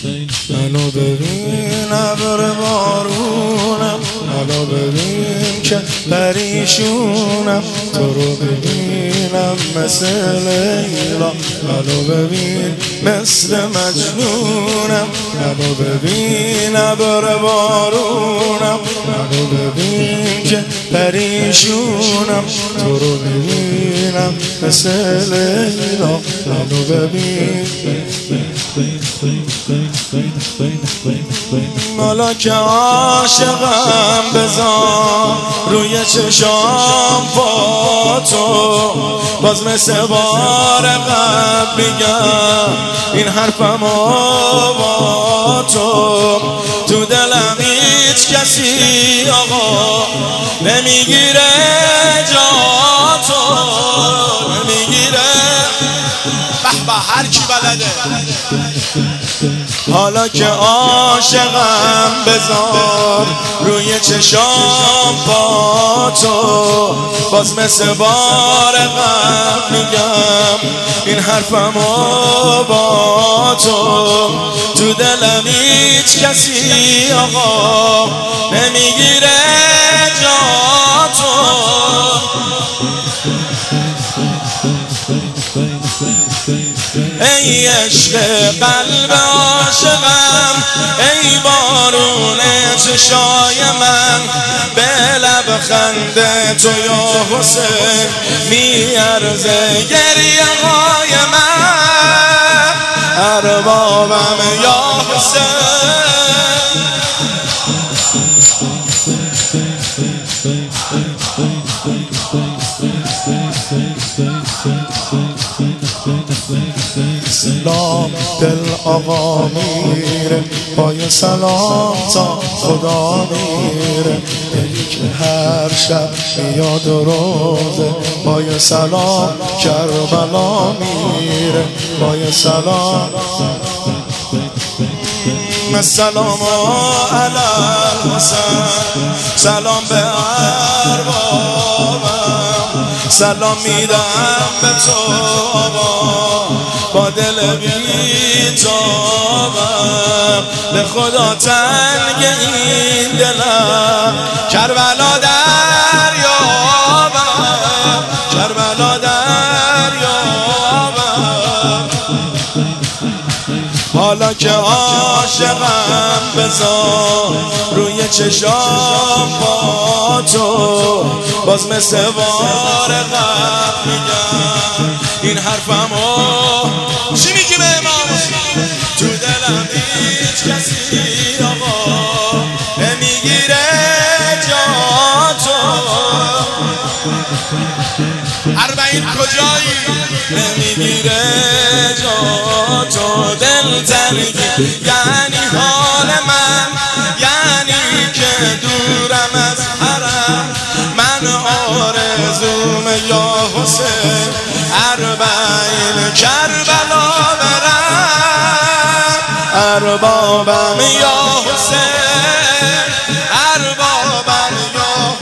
منو ببین ابر بارونم، منو ببین که پریشونم، تو رو ببینم مثل لیلا، منو ببین مثل مجنونم، منو ببین ابر بارونم، منو ببین که پریشونم، تو رو ببینم مثل لیلا، منو ببین. حالا که عاشقم بذار روی چشام با تو، باز مثل بار قبل میگم این حرفمو با تو دلم هیچ کسی آقا نمیگیره جا تو، نمیگیره به هر کی بلده. حالا که عاشقم بذار روی چشام با تو، باز مثل بار قبل میگم این حرفمو با تو دلم هیچ کسی آقا نمیگیره جا تو. ای عشق قلب عاشقم، ای بارون چشای من، به لبخند تو یا حسین میارزه گریه های من، اربابم یا حسین. سلام دل آقا میره، پای سلام تا خدا میره، دلی که هر شب میاد روزه، پای سلام کربلا میره، پای سلام. السلام علی الحسین، سلام به اربابم، سلام میدم به تو با دل بی‌تابم، به خدا تنگ این دلم، کربلا دریابم، کربلا دریابم. حالا که عاشقم بذار روی چشام با تو، باز مثل بار قبل میگم این حرفمو. چی میگی به امام؟ تو دلم هیچ کسی آقا نمیگیره جا تو. 40 کجایی؟ نمیگیره جا تو. دل تنگی یعنی حال من، یعنی که دورم از حرم، من آرزوم یا حسین 40 کربلا برم، اربابم یا حسین، اربابم یا.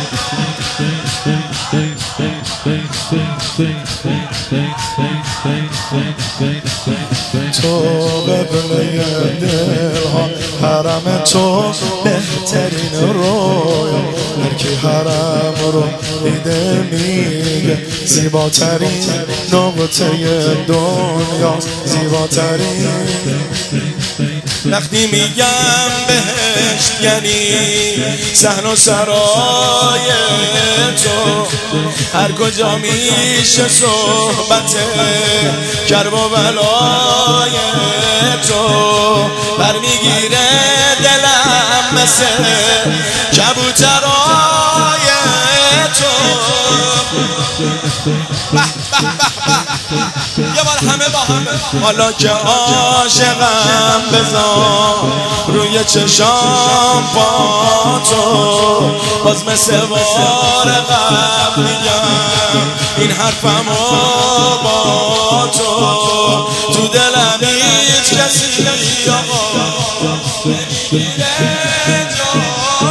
تو قبله دلها، حرم تو بهترین رویا، هر کی حرم رو دیده میگه زیباترین نقطه دنیا، زیباترین. وقتی میگم بهشت یعنی صحن و سرای تو، هر کجا میشه صحبت کرب و بلای تو، برمیگیره دلم مثل کبوترای تو. یه بار همه با همه. حالا که عاشقم بذار روی چشام با تو، باز مثل بار قبل میگم این حرفمو با تو دلم هیچ کسی آقا نمیگیره جا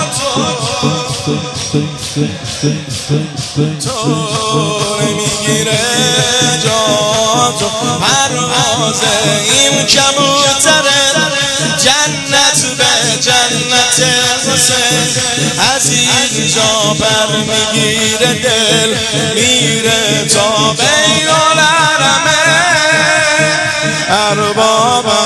تو نمیگیره جا تو. پرواز این کبوتره از اینجا بر میگیره دل میره تا بین العالمه اربابم